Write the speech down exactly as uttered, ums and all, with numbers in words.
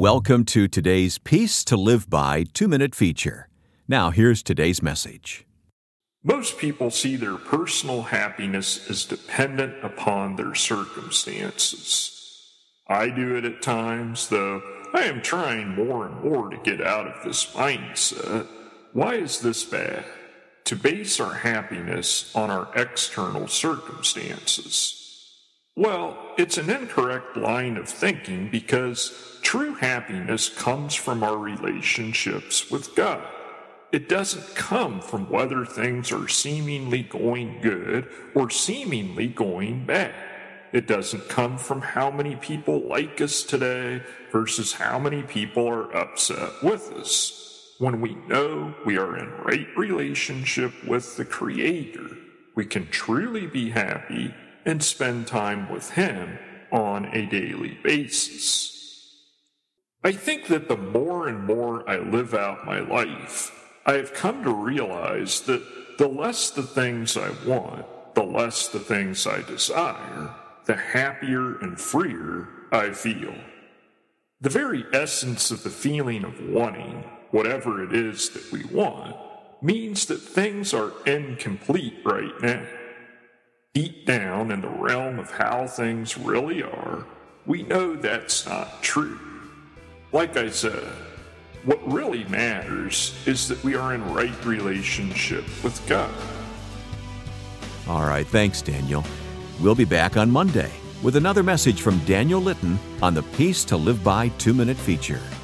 Welcome to today's Peace to Live By two-minute feature. Now, here's today's message. Most people see their personal happiness as dependent upon their circumstances. I do it at times, though I am trying more and more to get out of this mindset. Why is this bad? To base our happiness on our external circumstances. Well, it's an incorrect line of thinking because true happiness comes from our relationships with God. It doesn't come from whether things are seemingly going good or seemingly going bad. It doesn't come from how many people like us today versus how many people are upset with us. When we know we are in right relationship with the Creator, we can truly be happy and spend time with Him on a daily basis. I think that the more and more I live out my life, I have come to realize that the less the things I want, the less the things I desire, the happier and freer I feel. The very essence of the feeling of wanting whatever it is that we want means that things are incomplete right now. Deep down in the realm of how things really are, we know that's not true. Like I said, what really matters is that we are in right relationship with God. All right, thanks, Daniel. We'll be back on Monday with another message from Daniel Litton on the Peace to Live By two-minute feature.